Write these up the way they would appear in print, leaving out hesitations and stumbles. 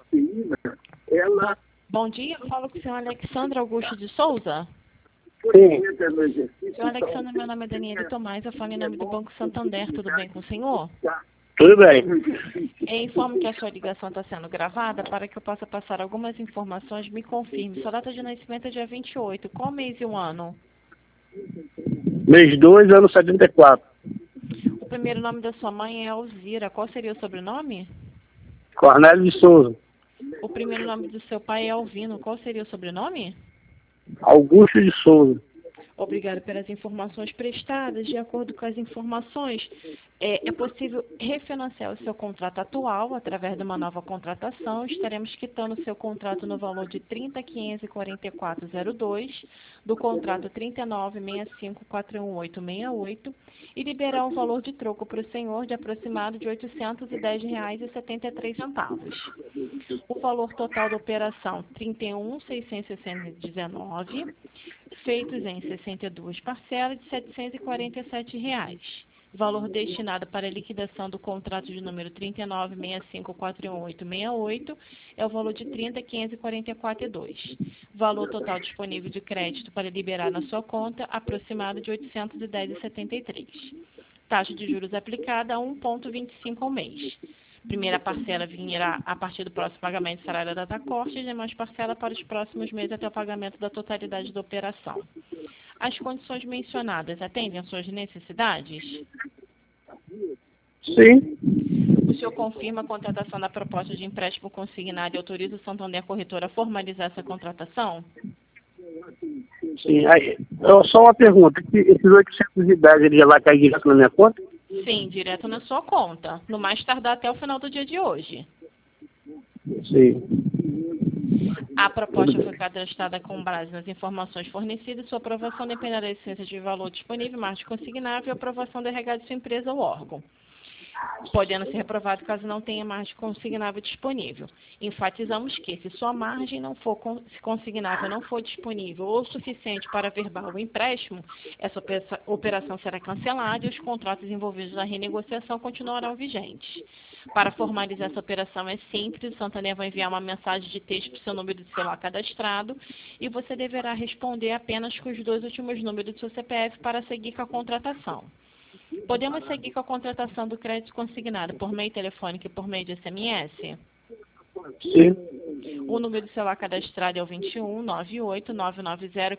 cafeína, ela... Bom dia, eu falo com o senhor Alexandre Augusto de Souza. Sim. Senhor Alexandre, meu nome é Daniele Tomás, eu falo em nome do Banco Santander, tudo bem com o senhor? Tudo bem. Informo que a sua ligação está sendo gravada para que eu possa passar algumas informações. Me confirme, sua data de nascimento é dia 28, qual mês e o ano? Mês 2, ano 74. O primeiro nome da sua mãe é Alzira, qual seria o sobrenome? Cornélio de Souza. O primeiro nome do seu pai é Alvino, qual seria o sobrenome? Augusto de Souza. Obrigada pelas informações prestadas. De acordo com as informações, é possível refinanciar o seu contrato atual através de uma nova contratação. Estaremos quitando o seu contrato no valor de R$ 30.544,02, do contrato 39.65.41868 e liberar um valor de troco para o senhor de aproximado de R$ 810,73. O valor total da operação, R$ 31.619, feitos em 62 parcelas de R$ 747. Valor destinado para a liquidação do contrato de número 39.65.41868 é o valor de R$ 30.544,02. Valor total disponível de crédito para liberar na sua conta, aproximado de R$ 810,73. Taxa de juros aplicada a 1,25 ao mês. Primeira parcela virá a partir do próximo pagamento do salário da data corte e demais parcela para os próximos meses até o pagamento da totalidade da operação. As condições mencionadas atendem às suas necessidades? Sim. O senhor confirma a contratação da proposta de empréstimo consignado e autoriza o Santander Corretora a formalizar essa contratação? Sim. Aí, só uma pergunta. Esses 810 ele já vai cair direto na minha conta? Sim, direto na sua conta. No mais tardar até o final do dia de hoje. Sim. A proposta foi cadastrada com base nas informações fornecidas. Sua aprovação dependerá da essência de valor disponível, margem consignável e aprovação do RH de sua empresa ou órgão, podendo ser reprovado caso não tenha margem consignável disponível. Enfatizamos que, se sua margem não for consignável não for disponível ou suficiente para averbar o empréstimo, essa operação será cancelada e os contratos envolvidos na renegociação continuarão vigentes. Para formalizar essa operação é simples, o Santander vai enviar uma mensagem de texto para o seu número de celular cadastrado e você deverá responder apenas com os 2 últimos números do seu CPF para seguir com a contratação. Podemos seguir com a contratação do crédito consignado por meio telefônico e por meio de SMS? Sim. O número do celular cadastrado é o 21 98 990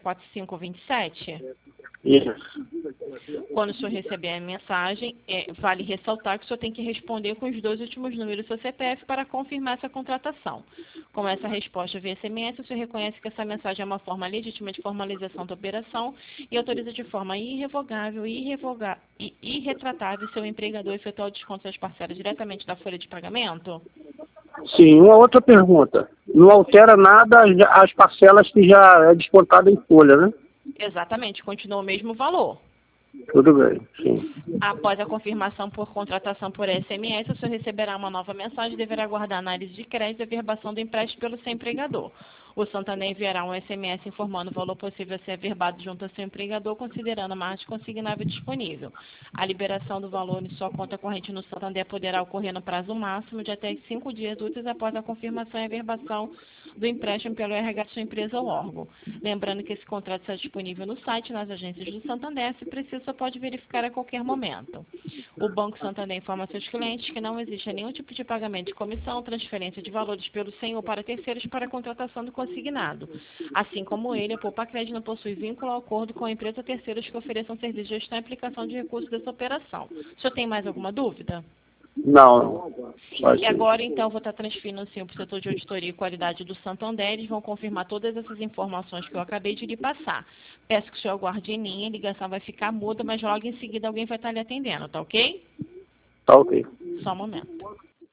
4527. Isso. Quando o senhor receber a mensagem, vale ressaltar que o senhor tem que responder com os 2 últimos números do seu CPF para confirmar essa contratação. Com essa resposta via SMS, o senhor reconhece que essa mensagem é uma forma legítima de formalização da operação e autoriza de forma irrevogável e irretratável seu empregador efetuar o desconto das parcelas diretamente da folha de pagamento? Sim. Uma outra pergunta. Não altera nada as parcelas que já é descontada em folha, né? Exatamente, continua o mesmo valor. Tudo bem. Sim. Após a confirmação por contratação por SMS, o senhor receberá uma nova mensagem e deverá aguardar análise de crédito e averbação do empréstimo pelo seu empregador. O Santander enviará um SMS informando o valor possível a ser averbado junto ao seu empregador, considerando a margem consignável disponível. A liberação do valor em sua conta corrente no Santander poderá ocorrer no prazo máximo de até 5 dias úteis após a confirmação e averbação do empréstimo pelo RH de sua empresa ou órgão. Lembrando que esse contrato está disponível no site, nas agências do Santander, se precisa, só pode verificar a qualquer momento. O Banco Santander informa a seus clientes que não existe nenhum tipo de pagamento de comissão, transferência de valores pelo senhor para terceiros para a contratação do consignado. Assim como ele, a Poupa Crédito não possui vínculo ou acordo com a empresa ou terceiros que ofereçam serviço de gestão e aplicação de recursos dessa operação. O senhor tem mais alguma dúvida? Não. Só E isso. agora, então, vou estar transferindo o senhor para o setor de auditoria e qualidade do Santander. Eles vão confirmar todas essas informações que eu acabei de lhe passar. Peço que o senhor aguarde em linha, a ligação vai ficar muda, mas logo em seguida alguém vai estar lhe atendendo, tá ok? Tá ok. Só um momento.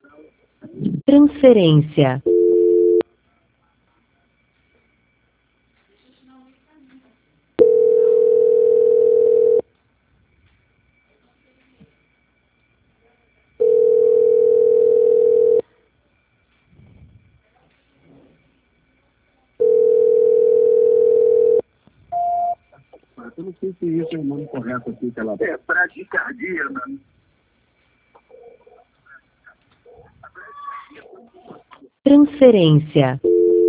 Transferência. Eu não sei se isso é o nome correto aqui que ela... É, bradicardia, né? Transferência.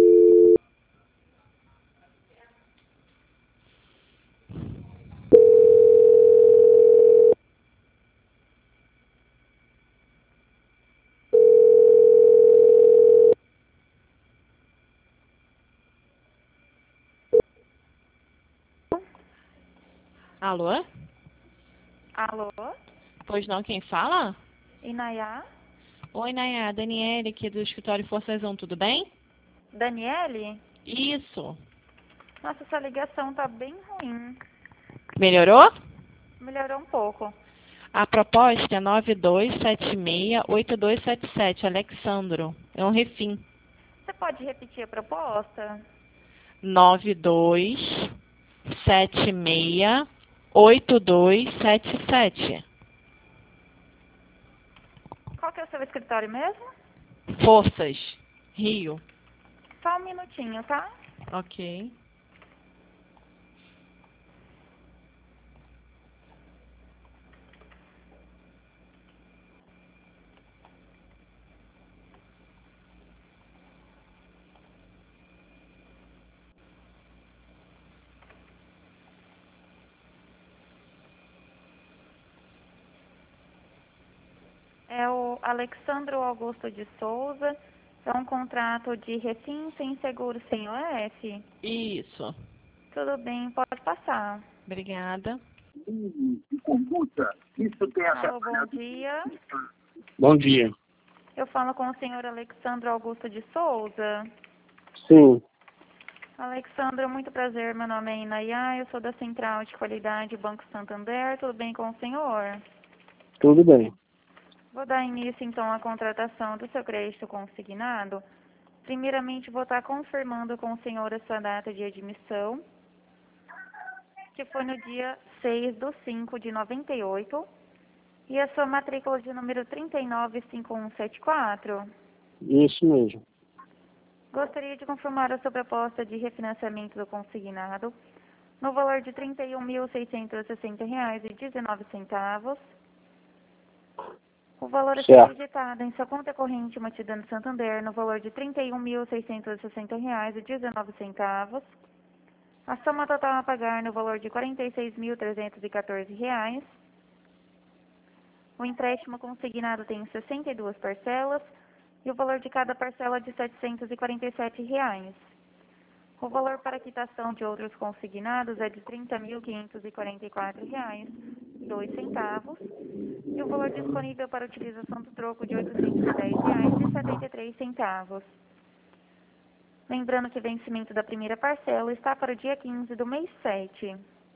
Alô? Alô? Pois não, quem fala? Inayá? Oi, Nayá, Daniele aqui do escritório Forças 1, tudo bem? Daniele? Isso. Nossa, essa ligação tá bem ruim. Melhorou? Melhorou um pouco. A proposta é 92768277, Alexandro. É um refim. Você pode repetir a proposta? 92768277. Qual que é o seu escritório mesmo? Forças, Rio. Só um minutinho, tá? Ok. É o Alexandro Augusto de Souza. É um contrato de refim sem seguro sem OF. Isso. Tudo bem, pode passar. Obrigada. Isso tem Alô, bom dia. Bom dia. Eu falo com o senhor Alexandro Augusto de Souza. Sim, Alexandro, muito prazer. Meu nome é Inayá, eu sou da Central de Qualidade Banco Santander. Tudo bem com o senhor? tudo bem. Vou dar início, então, à contratação do seu crédito consignado. Primeiramente, vou estar confirmando com o senhor a sua data de admissão, que foi no dia 6/5 de 98, e a sua matrícula de número 395174. Isso mesmo. Gostaria de confirmar a sua proposta de refinanciamento do consignado no valor de R$ 31.660,19. O valor a ser Certo. acreditado em sua conta corrente mantida no Santander no valor de R$ 31.660,19. A soma total a pagar no valor de R$ 46.314. O empréstimo consignado tem 62 parcelas e o valor de cada parcela é de R$ 747. O valor para quitação de outros consignados é de R$ 30.544,02 e o valor disponível para utilização do troco de R$ 810,73. Lembrando que o vencimento da primeira parcela está para o dia 15 do mês 7.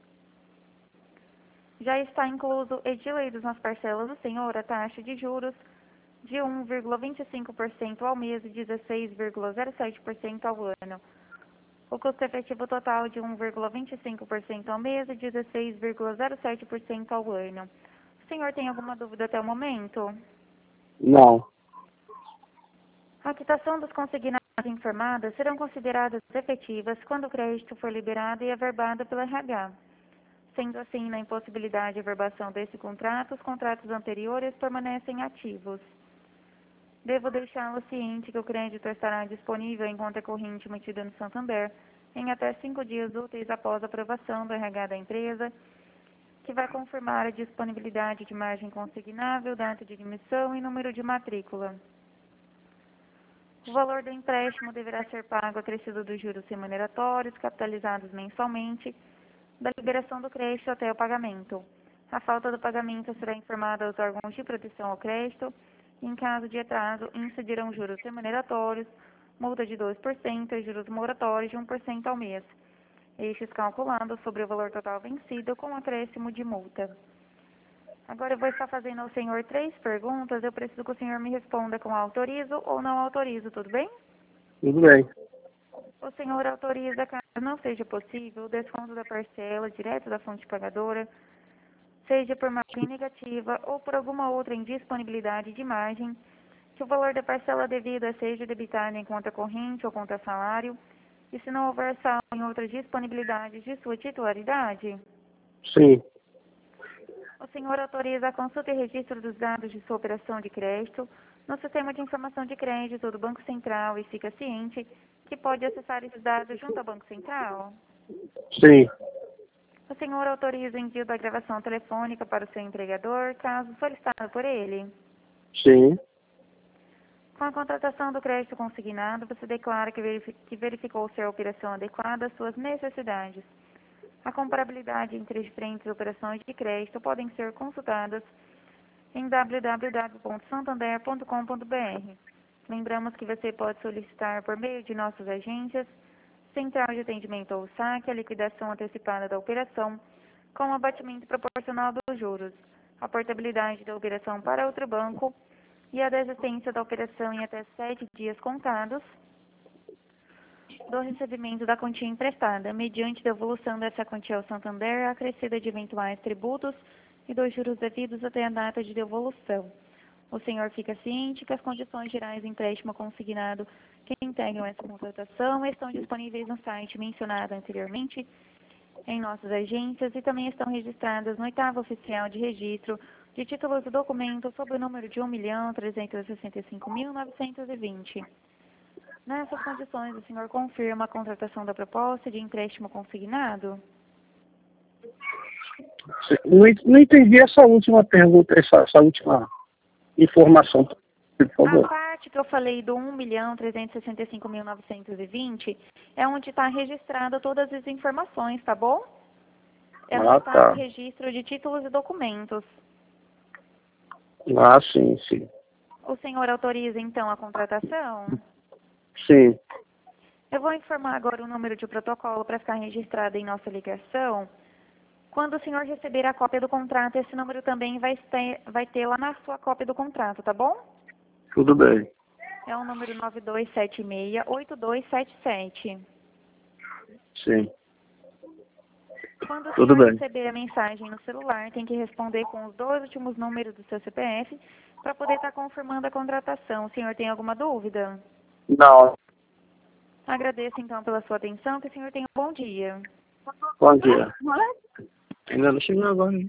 Já está incluso edileiros nas parcelas do senhor a taxa de juros de 1,25% ao mês e 16,07% ao ano. O custo efetivo total de 1,25% ao mês e 16,07% ao ano. O senhor tem alguma dúvida até o momento? Não. A quitação dos consignados informadas serão consideradas efetivas quando o crédito for liberado e averbado pela RH. Sendo assim, na impossibilidade de averbação desse contrato, os contratos anteriores permanecem ativos. Devo deixá-lo ciente que o crédito estará disponível em conta corrente mantida no Santander em até 5 dias úteis após a aprovação do RH da empresa, que vai confirmar a disponibilidade de margem consignável, data de admissão e número de matrícula. O valor do empréstimo deverá ser pago acrescido dos juros remuneratórios, capitalizados mensalmente, da liberação do crédito até o pagamento. A falta do pagamento será informada aos órgãos de proteção ao crédito e, em caso de atraso, incidirão juros remuneratórios, multa de 2% e juros moratórios de 1% ao mês, estes calculados sobre o valor total vencido com acréscimo de multa. Agora eu vou estar fazendo ao senhor 3 perguntas. Eu preciso que o senhor me responda com autorizo ou não autorizo, tudo bem? Tudo bem. O senhor autoriza, caso não seja possível, o desconto da parcela direto da fonte pagadora, seja por margem negativa ou por alguma outra indisponibilidade de margem, que o valor da parcela devida seja debitado em conta corrente ou conta salário, e se não houver saldo em outras disponibilidades de sua titularidade? Sim. O senhor autoriza a consulta e registro dos dados de sua operação de crédito no sistema de informação de crédito do Banco Central e fica ciente que pode acessar esses dados junto ao Banco Central? Sim. O senhor autoriza o envio da gravação telefônica para o seu empregador, caso solicitado por ele? Sim. Com a contratação do crédito consignado, você declara que verificou ser a operação adequada às suas necessidades. A comparabilidade entre as diferentes operações de crédito podem ser consultadas em www.santander.com.br. Lembramos que você pode solicitar por meio de nossas agências, Central de Atendimento ou saque, a liquidação antecipada da operação, com o abatimento proporcional dos juros, a portabilidade da operação para outro banco e a desistência da operação em até 7 dias contados do recebimento da quantia emprestada, mediante devolução dessa quantia ao Santander, acrescida de eventuais tributos e dos juros devidos até a data de devolução. O senhor fica ciente que as condições gerais do empréstimo consignado que integram essa contratação estão disponíveis no site mencionado anteriormente em nossas agências e também estão registradas no 8º oficial de registro de títulos e documentos sob o número de 1.365.920. Nessas condições, o senhor confirma a contratação da proposta de empréstimo consignado? Não entendi essa última pergunta, essa última informação, por favor. A parte que eu falei do 1.365.920 é onde está registrada todas as informações, tá bom? É onde está o registro de títulos e documentos. Ah, sim, sim. O senhor autoriza, então, a contratação? Sim. Eu vou informar agora o número de protocolo para ficar registrado em nossa ligação. Quando o senhor receber a cópia do contrato, esse número também vai ter lá na sua cópia do contrato, tá bom? Tudo bem. É o número 9276-8277. Sim. Quando o Tudo senhor bem. receber a mensagem no celular, tem que responder com os 2 últimos números do seu CPF para poder estar confirmando a contratação. O senhor tem alguma dúvida? Não. Agradeço, então, pela sua atenção. Que o senhor tenha um bom dia. Bom dia. Ainda não chegou agora, hein?